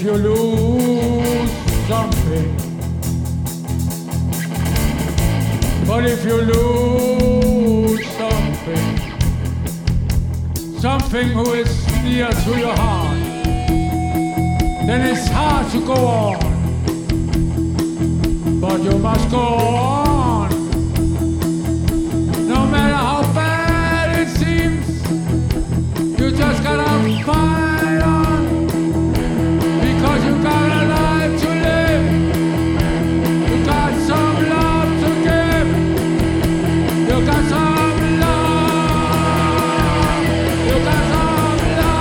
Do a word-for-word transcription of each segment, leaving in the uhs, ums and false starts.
you lose something, but if you lose something, something who is dear to your heart, then it's hard to go on, but you must go on, no matter how bad it seems, you just gotta fight on, because you got a life to live, you got some love to give, you got some love, you got some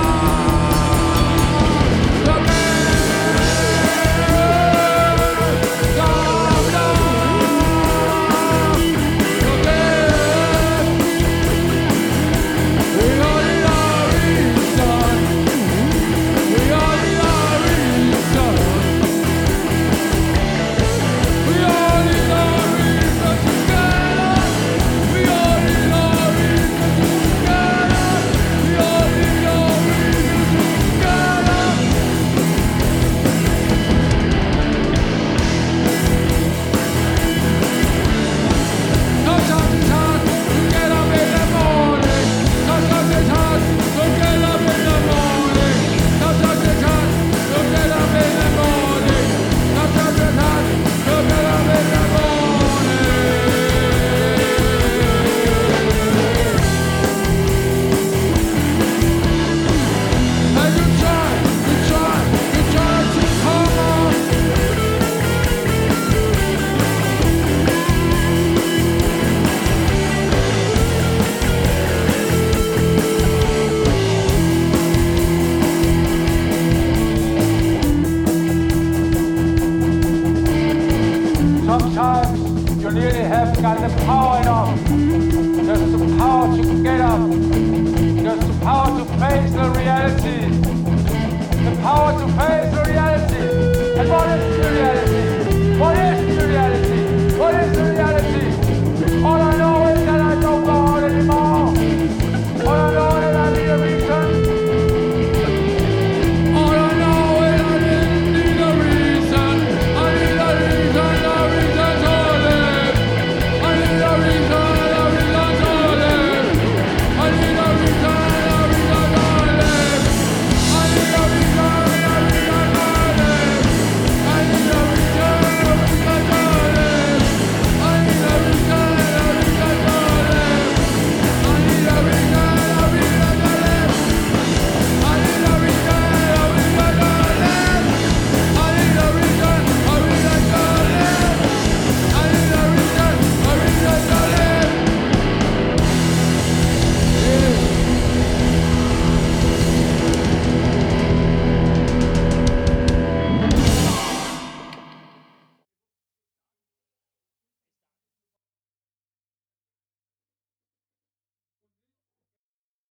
love to give, some love to give. We only love each other. We only love each other. We only love each other together. We only love each other together. We only love each other together. Sometimes it's hard to get up in the morning. Sometimes it's hard to get up in the morning. Sometimes it's hard to get up in the morning. Sometimes it's hard to get up in the morning. And you try, you try, you try to come on. Sometimes you really have got the power enough